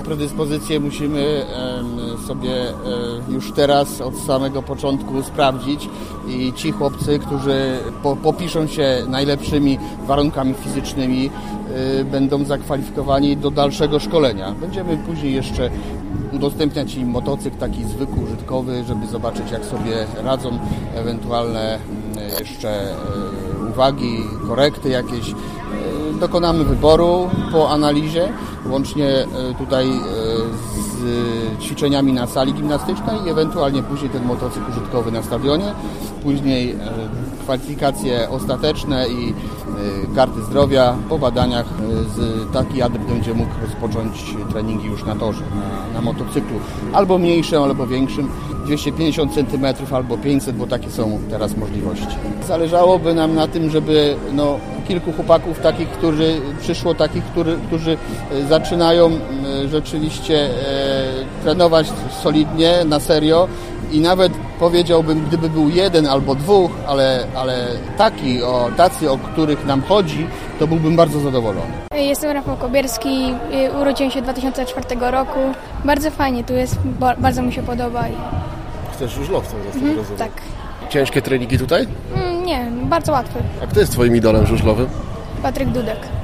predyspozycje musimy sobie już teraz od samego początku sprawdzić i ci chłopcy, którzy popiszą się najlepszymi warunkami fizycznymi, będą zakwalifikowani do dalszego szkolenia. Będziemy później jeszcze udostępniać im motocykl taki zwykły, użytkowy, żeby zobaczyć, jak sobie radzą, ewentualne jeszcze uwagi, korekty jakieś. Dokonamy wyboru po analizie, łącznie tutaj z ćwiczeniami na sali gimnastycznej i ewentualnie później ten motocykl użytkowy na stadionie. Później kwalifikacje ostateczne i karty zdrowia po badaniach taki adept będzie mógł rozpocząć treningi już na torze, na motocyklu albo mniejszym, albo większym, 250 cm albo 500, bo takie są teraz możliwości. Zależałoby nam na tym, żeby kilku chłopaków takich, którzy zaczynają rzeczywiście trenować solidnie, na serio i nawet powiedziałbym, gdyby był jeden albo dwóch, ale tacy, o których nam chodzi, to byłbym bardzo zadowolony. Jestem Rafał Kobierski, urodziłem się 2004 roku. Bardzo fajnie tu jest, bardzo mi się podoba. Chcesz żużlowcem, rozumiem? Tak. Ciężkie treningi tutaj? Nie, bardzo łatwe. A kto jest twoim idolem żużlowym? Patryk Dudek.